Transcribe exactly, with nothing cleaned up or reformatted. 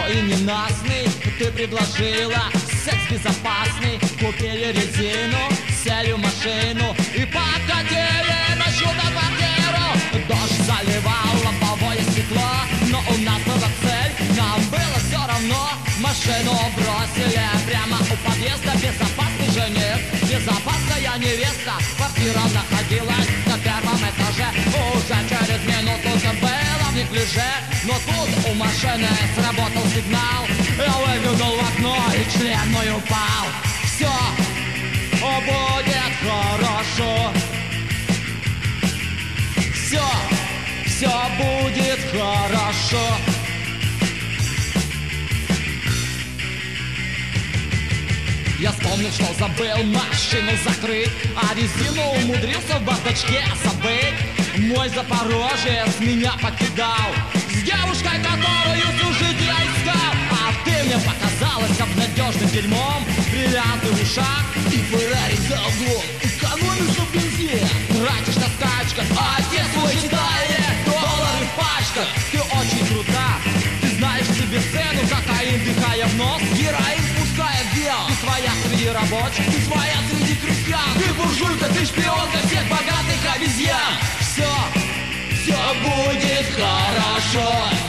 и ненастный. Ты предложила секс безопасный. Купили резину, сели в машину и покатили на чудо-квартиру. Дождь заливал лобовое стекло, но у нас была цель, нам было все равно. Машину бросили прямо у подъезда. Безопасный жених, безопасная невеста. Квартира находилась на первом этаже. Уже через минуту все было в неглиже. Но тут у машины сработал сигнал. Я выглянул в окно и член мой упал. Все будет хорошо. Все, все будет хорошо. Я вспомнил, что забыл машину закрыть, а резину умудрился в бардачке забыть. Мой запорожец меня покидал с девушкой, которую всю жизнь я искал. А ты мне показалась обнадежным дерьмом. Бриллианты в ушах и Феррари за углом. Экономишь на бензин, тратишь на скачках, а отец свой читает доллары в пачках. Ты очень крута, ты знаешь себе цену. Кокаин дыхая в нос, героин пуская в дел. Ты своя среди рабочих, ты своя среди крестьян. Ты буржуйка, ты шпионка всех богатых обезьян. Все, все будет хорошо.